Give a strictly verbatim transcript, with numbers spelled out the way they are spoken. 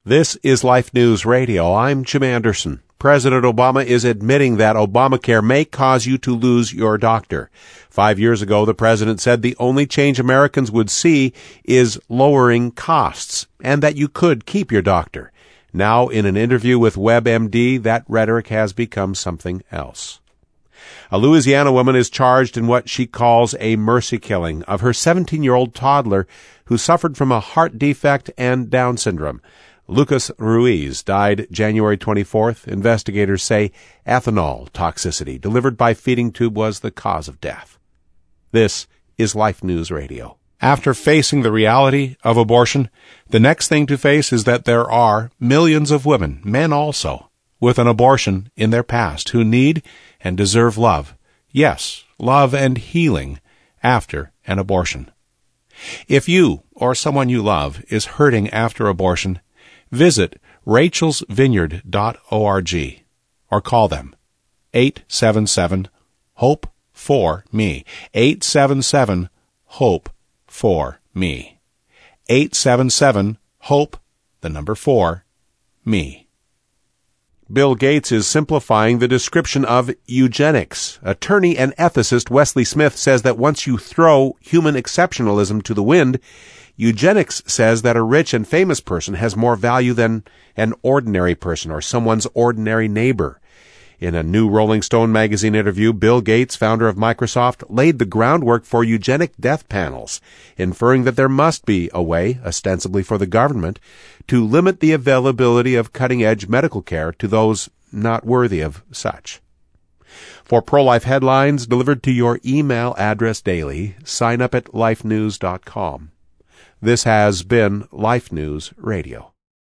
This is Life News Radio. I'm Jim Anderson. President Obama is admitting that Obamacare may cause you to lose your doctor. Five years ago, the president said the only change Americans would see is lowering costs, and that you could keep your doctor. Now, in an interview with WebMD, that rhetoric has become something else. A Louisiana woman is charged in what she calls a mercy killing of her seventeen-year-old toddler who suffered from a heart defect and Down syndrome. Lucas Ruiz died January twenty-fourth. Investigators say ethanol toxicity delivered by feeding tube was the cause of death. This is Life News Radio. After facing the reality of abortion, the next thing to face is that there are millions of women, men also, with an abortion in their past who need and deserve love. Yes, love and healing after an abortion. If you or someone you love is hurting after abortion, visit rachels vineyard dot org or call them eight seven seven hope four me, eight seven seven hope four me, eight seven seven hope, the number four, me. Bill Gates is simplifying the description of eugenics. Attorney and ethicist Wesley Smith says that once you throw human exceptionalism to the wind, eugenics says that a rich and famous person has more value than an ordinary person or someone's ordinary neighbor. In a new Rolling Stone magazine interview, Bill Gates, founder of Microsoft, laid the groundwork for eugenic death panels, inferring that there must be a way, ostensibly for the government, to limit the availability of cutting-edge medical care to those not worthy of such. For pro-life headlines delivered to your email address daily, sign up at life news dot com. This has been Life News Radio.